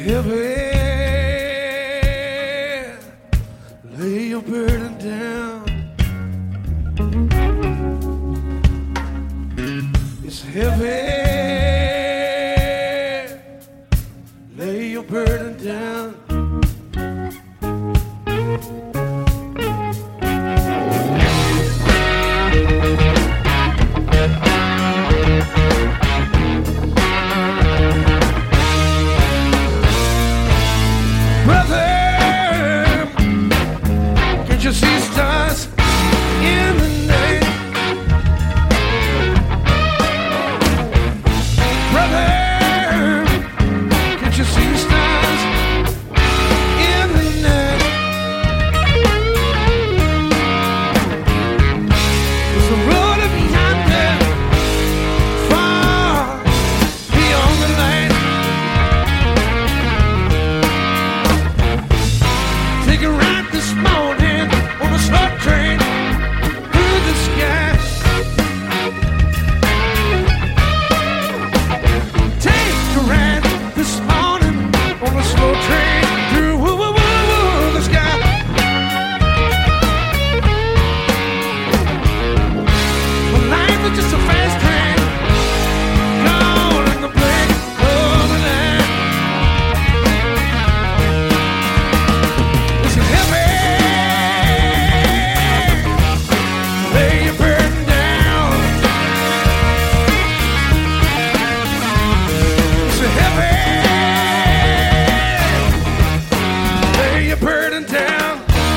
heavy. Lay your burden down. It's heavy. Lay your burden down. You see stars in the night, brother. Can't you see stars in the night? There's a road up yonder, far beyond the light. Take a ride this morning on a slow train through the sky. Take a ride this morning on a slow train through the sky. Well, life is just a fast train, gone in the blink of an eye. It's heavy. Lay your burden down. It's heavy. Lay your burden down.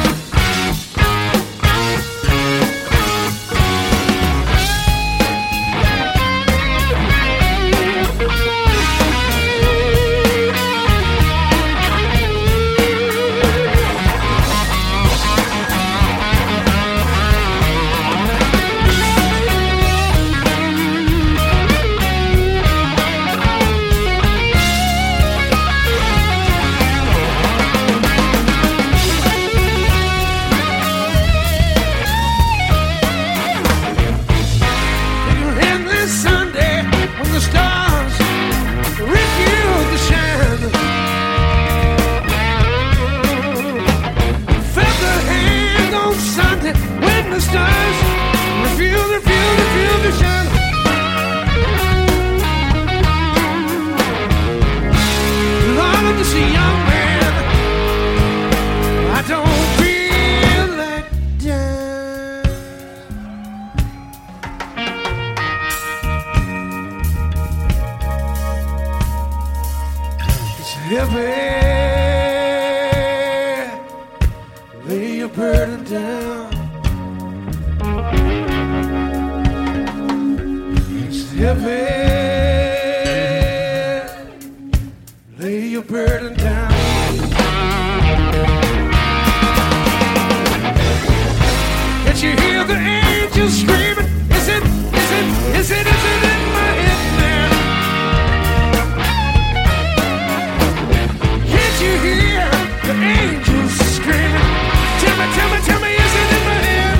Stars refuse to shine. Lord, I'm just a young man. I don't feel like dying. It's heavy. Lay your burden down. Heavy, lay your burden down. Can't you hear the angels screaming? Is it in my head now? Can't you hear the angels screaming? Tell me, is it in my head?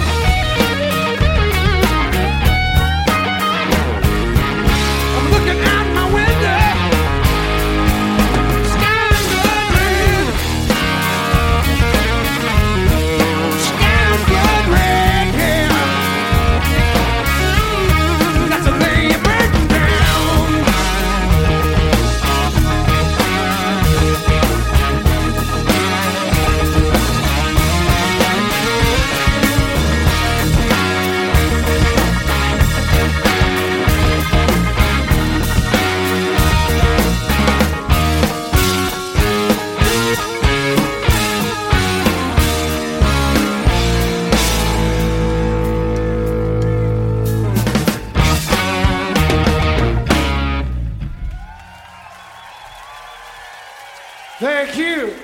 Looking out my window, sky's blood red. Sky's blood red, yeah. Got to lay your burden down. Thank you.